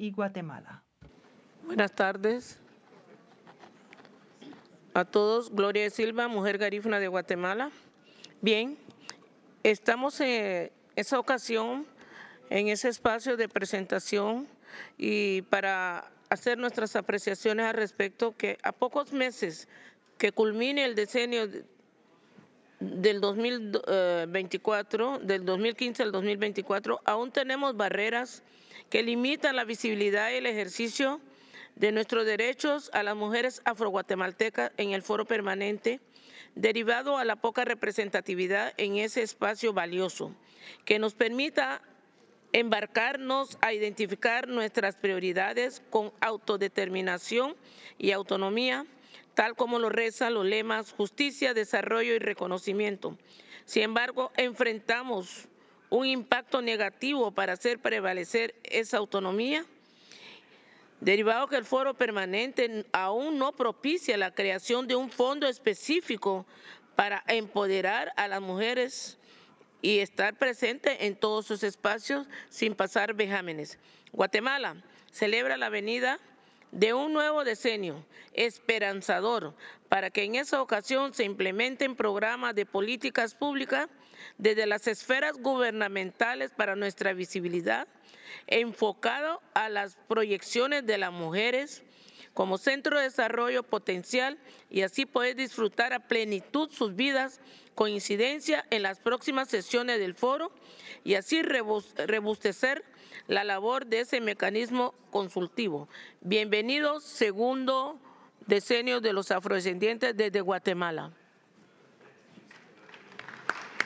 y Guatemala. Buenas tardes a todos. Gloria de Silva, mujer garífuna de Guatemala. Bien, estamos en esa ocasión, en ese espacio de presentación y para hacer nuestras apreciaciones al respecto, que a pocos meses que culmine el decenio del 2024, del 2015 al 2024, aún tenemos barreras que limitan la visibilidad y el ejercicio de nuestros derechos a las mujeres afroguatemaltecas en el foro permanente, derivado a la poca representatividad en ese espacio valioso, que nos permita embarcarnos a identificar nuestras prioridades con autodeterminación y autonomía, tal como lo rezan los lemas justicia, desarrollo y reconocimiento. Sin embargo, enfrentamos un impacto negativo para hacer prevalecer esa autonomía, derivado que el foro permanente aún no propicia la creación de un fondo específico para empoderar a las mujeres y estar presente en todos sus espacios sin pasar vejámenes. Guatemala celebra la venida de un nuevo decenio esperanzador para que en esa ocasión se implementen programas de políticas públicas desde las esferas gubernamentales para nuestra visibilidad, enfocado a las proyecciones de las mujeres como centro de desarrollo potencial y así poder disfrutar a plenitud sus vidas con incidencia en las próximas sesiones del foro y así robustecer la labor de ese mecanismo consultivo. Bienvenidos, segundo decenio de los afrodescendientes desde Guatemala.